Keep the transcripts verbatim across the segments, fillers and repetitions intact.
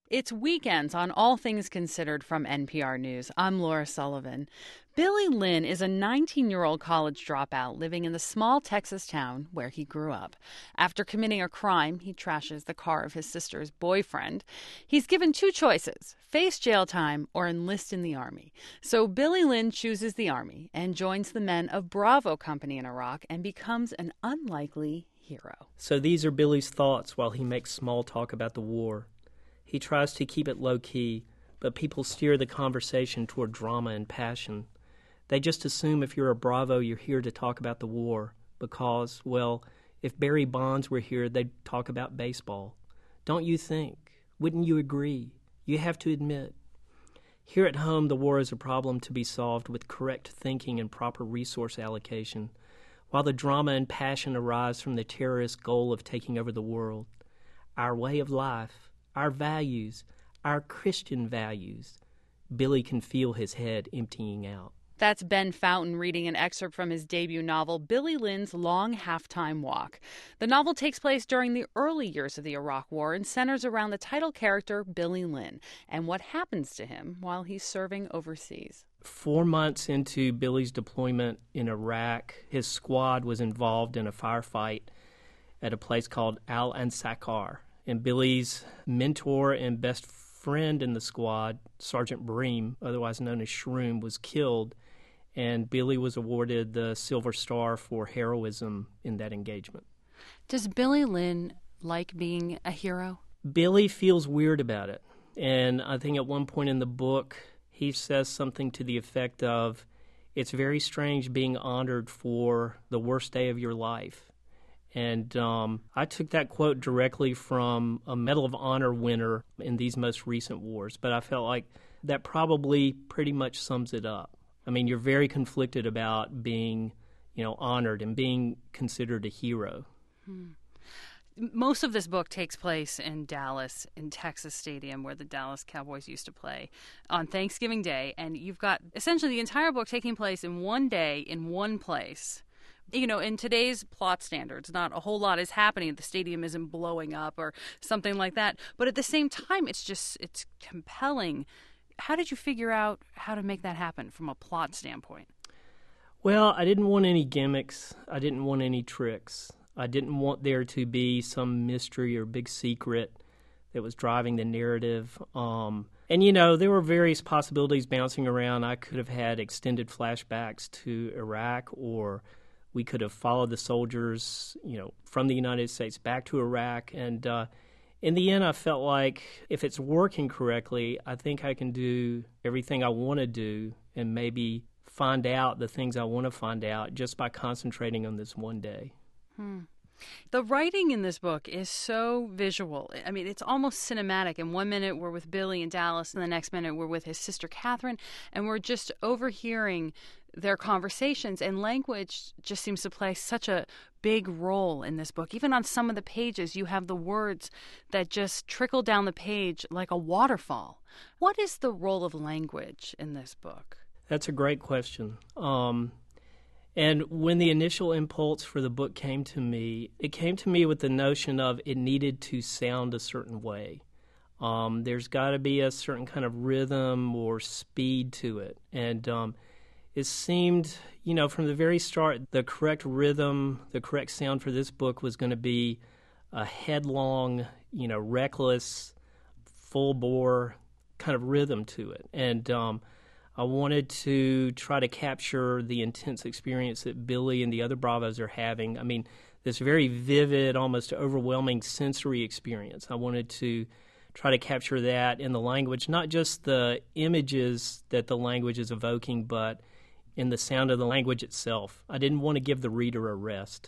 It's Weekends on All Things Considered from N P R News. I'm Laura Sullivan. Billy Lynn is a nineteen-year-old college dropout living in the small Texas town where he grew up. After committing a crime, he trashes the car of his sister's boyfriend. He's given two choices: face jail time or enlist in the Army. So Billy Lynn chooses the Army and joins the men of Bravo Company in Iraq and becomes an unlikely hero. So these are Billy's thoughts while he makes small talk about the war. He tries to keep it low-key, but people steer the conversation toward drama and passion. They just assume if you're a Bravo, you're here to talk about the war because, well, if Barry Bonds were here, they'd talk about baseball. Don't you think? Wouldn't you agree? You have to admit. Here at home, the war is a problem to be solved with correct thinking and proper resource allocation, while the drama and passion arise from the terrorist goal of taking over the world. Our way of life, our values, our Christian values. Billy can feel his head emptying out. That's Ben Fountain reading an excerpt from his debut novel, Billy Lynn's Long Halftime Walk. The novel takes place during the early years of the Iraq War and centers around the title character, Billy Lynn, and what happens to him while he's serving overseas. Four months into Billy's deployment in Iraq, his squad was involved in a firefight at a place called Al-Ansakar. And Billy's mentor and best friend in the squad, Sergeant Bream, otherwise known as Shroom, was killed, and Billy was awarded the Silver Star for heroism in that engagement. Does Billy Lynn like being a hero? Billy feels weird about it, and I think at one point in the book he says something to the effect of, "It's very strange being honored for the worst day of your life." And um, I took that quote directly from a Medal of Honor winner in these most recent wars, but I felt like that probably pretty much sums it up. I mean, you're very conflicted about being, you know, honored and being considered a hero. Hmm. Most of this book takes place in Dallas, in Texas Stadium, where the Dallas Cowboys used to play on Thanksgiving Day, and you've got essentially the entire book taking place in one day, in one place. You know, in today's plot standards, not a whole lot is happening. The stadium isn't blowing up or something like that. But at the same time, it's just, it's compelling. How did you figure out how to make that happen from a plot standpoint? Well, I didn't want any gimmicks. I didn't want any tricks. I didn't want there to be some mystery or big secret that was driving the narrative. Um, and, you know, there were various possibilities bouncing around. I could have had extended flashbacks to Iraq, or we could have followed the soldiers, you know, from the United States back to Iraq. And uh, in the end, I felt like if it's working correctly, I think I can do everything I want to do and maybe find out the things I want to find out just by concentrating on this one day. Hmm. The writing in this book is so visual. I mean, it's almost cinematic. In one minute, we're with Billy in Dallas, and the next minute, we're with his sister Catherine, and we're just overhearing their conversations. And language just seems to play such a big role in this book. Even on some of the pages, you have the words that just trickle down the page like a waterfall. What is the role of language in this book? That's a great question. Um And when the initial impulse for the book came to me, it came to me with the notion of it needed to sound a certain way. Um, there's got to be a certain kind of rhythm or speed to it. And um, it seemed, you know, from the very start, the correct rhythm, the correct sound for this book was going to be a headlong, you know, reckless, full-bore kind of rhythm to it. And um I wanted to try to capture the intense experience that Billy and the other Bravos are having. I mean, this very vivid, almost overwhelming sensory experience. I wanted to try to capture that in the language, not just the images that the language is evoking, but in the sound of the language itself. I didn't want to give the reader a rest.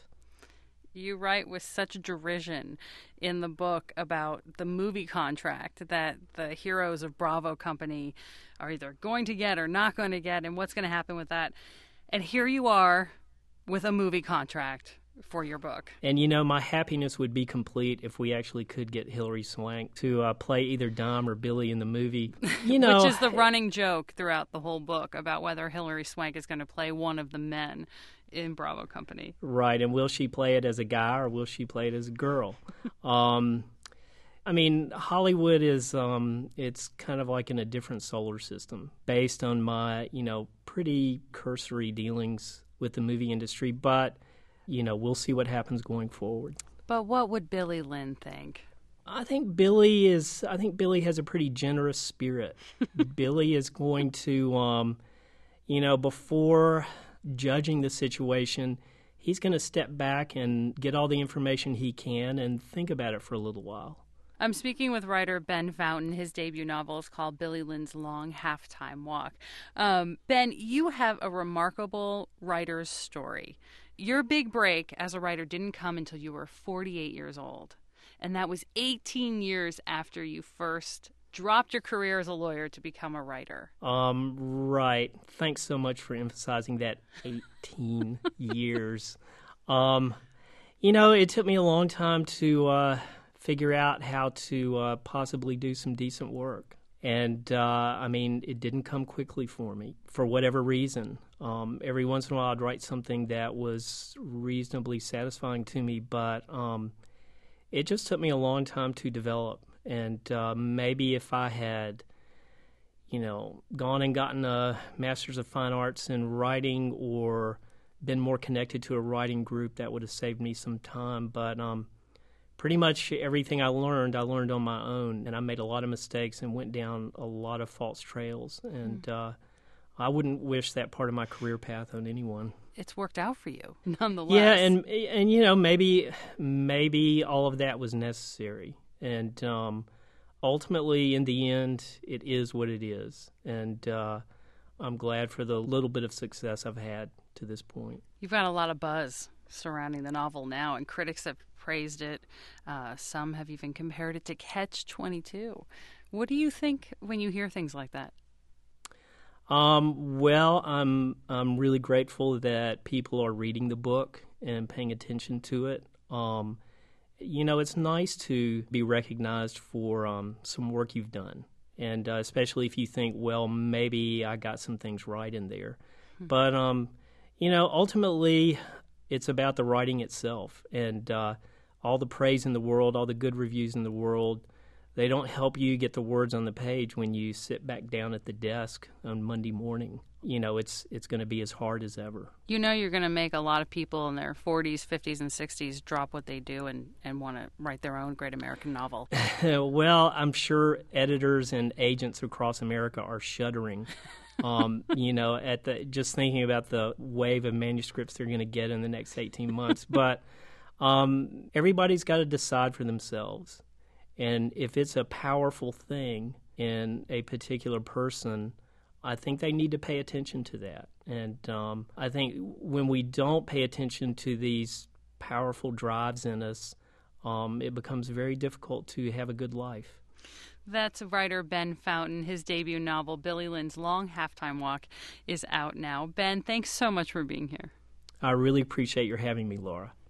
You write with such derision in the book about the movie contract that the heroes of Bravo Company are either going to get or not going to get, and what's going to happen with that. And here you are with a movie contract for your book. And, you know, my happiness would be complete if we actually could get Hilary Swank to uh, play either Dom or Billy in the movie. You know, which is the running joke throughout the whole book about whether Hilary Swank is going to play one of the men in Bravo Company. Right, and will she play it as a guy or will she play it as a girl? um, I mean, Hollywood is, um, it's kind of like in a different solar system based on my, you know, pretty cursory dealings with the movie industry. But, you know, we'll see what happens going forward. But what would Billy Lynn think? I think Billy is, I think Billy has a pretty generous spirit. Billy is going to, um, you know, before judging the situation, he's going to step back and get all the information he can and think about it for a little while. I'm speaking with writer Ben Fountain. His debut novel is called Billy Lynn's Long Halftime Walk. Um, Ben, you have a remarkable writer's story. Your big break as a writer didn't come until you were forty-eight years old, and that was eighteen years after you first dropped your career as a lawyer to become a writer. Um, right. Thanks so much for emphasizing that eighteen years. Um, you know, it took me a long time to uh, figure out how to uh, possibly do some decent work. And, uh, I mean, it didn't come quickly for me, for whatever reason. Um, every once in a while I'd write something that was reasonably satisfying to me, but um, it just took me a long time to develop. And uh, maybe if I had, you know, gone and gotten a Master's of Fine Arts in writing or been more connected to a writing group, that would have saved me some time. But um, pretty much everything I learned, I learned on my own. And I made a lot of mistakes and went down a lot of false trails. And mm. uh, I wouldn't wish that part of my career path on anyone. It's worked out for you, nonetheless. Yeah, and, and you know, maybe maybe all of that was necessary. And um, ultimately, in the end, it is what it is. And uh, I'm glad for the little bit of success I've had to this point. You've got a lot of buzz surrounding the novel now, and critics have praised it. Uh, some have even compared it to Catch twenty-two. What do you think when you hear things like that? Um, well, I'm I'm really grateful that people are reading the book and paying attention to it. Um You know, it's nice to be recognized for um, some work you've done, and uh, especially if you think, well, maybe I got some things right in there. Mm-hmm. But, um, you know, ultimately, it's about the writing itself, and uh, all the praise in the world, all the good reviews in the world, they don't help you get the words on the page when you sit back down at the desk on Monday morning. You know, it's it's going to be as hard as ever. You know you're going to make a lot of people in their forties, fifties, and sixties drop what they do and, and want to write their own great American novel. Well, I'm sure editors and agents across America are shuddering, um, you know, at the just thinking about the wave of manuscripts they're going to get in the next eighteen months. But um, everybody's got to decide for themselves. And if it's a powerful thing in a particular person, I think they need to pay attention to that. And um, I think when we don't pay attention to these powerful drives in us, um, it becomes very difficult to have a good life. That's writer Ben Fountain. His debut novel, Billy Lynn's Long Halftime Walk, is out now. Ben, thanks so much for being here. I really appreciate your having me, Laura.